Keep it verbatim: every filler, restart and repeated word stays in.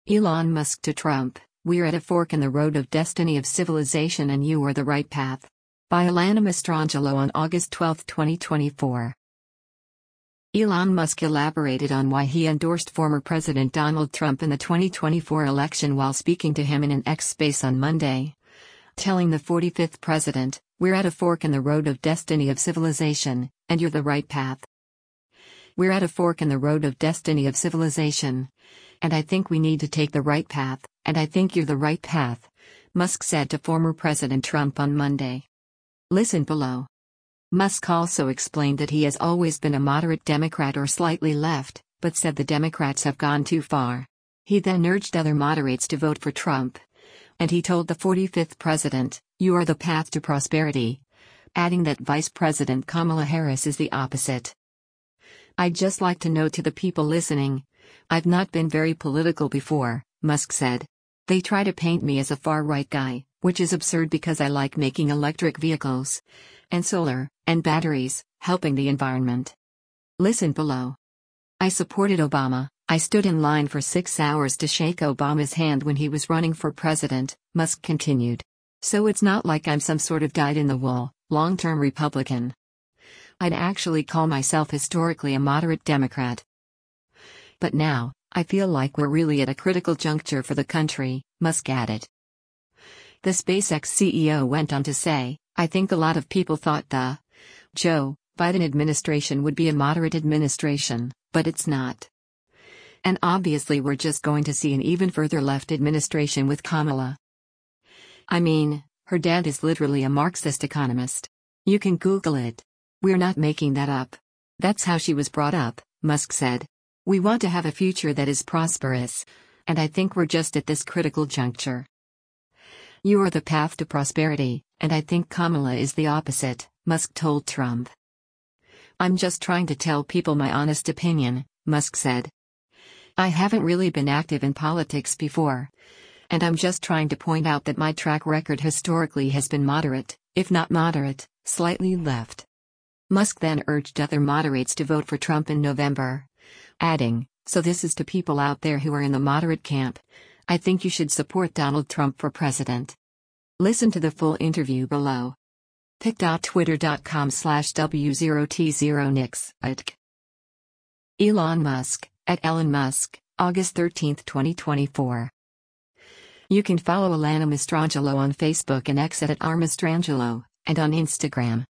Elon Musk to Trump, "We're at a fork in the road of destiny of civilization and you are the right path." By Alana Mastrangelo on August twelfth, twenty twenty-four. Elon Musk elaborated on why he endorsed former President Donald Trump in the twenty twenty-four election while speaking to him in an X Space on Monday, telling the forty-fifth president, "We're at a fork in the road of destiny of civilization, and you're the right path. We're at a fork in the road of destiny of civilization, and I think we need to take the right path, and I think you're the right path," Musk said to former President Trump on Monday. Listen below. Musk also explained that he has always been a moderate Democrat or slightly left, but said the Democrats have gone too far. He then urged other moderates to vote for Trump. And he told the forty-fifth president, "You are the path to prosperity," adding that Vice President Kamala Harris is the opposite. "I'd just like to note to the people listening, I've not been very political before," Musk said. "They try to paint me as a far-right guy, which is absurd because I like making electric vehicles, and solar, and batteries, helping the environment." Listen below. "I supported Obama. I stood in line for six hours to shake Obama's hand when he was running for president," Musk continued. "So it's not like I'm some sort of dyed-in-the-wool, long-term Republican. I'd actually call myself historically a moderate Democrat. But now, I feel like we're really at a critical juncture for the country," Musk added. The SpaceX C E O went on to say, "I think a lot of people thought the Joe Biden administration would be a moderate administration, but it's not. And obviously we're just going to see an even further left administration with Kamala. I mean, her dad is literally a Marxist economist. You can Google it. We're not making that up. That's how she was brought up," Musk said. "We want to have a future that is prosperous, and I think we're just at this critical juncture. You are the path to prosperity, and I think Kamala is the opposite," Musk told Trump. "I'm just trying to tell people my honest opinion," Musk said. "I haven't really been active in politics before. And I'm just trying to point out that my track record historically has been moderate, if not moderate, slightly left." Musk then urged other moderates to vote for Trump in November, adding, "So this is to people out there who are in the moderate camp. I think you should support Donald Trump for president." Listen to the full interview below. pic.twitter.com slash W0T0Nix. Elon Musk, at Elon Musk, August thirteenth, twenty twenty-four. You can follow Alana Mastrangelo on Facebook and X at R Mastrangelo, and on Instagram.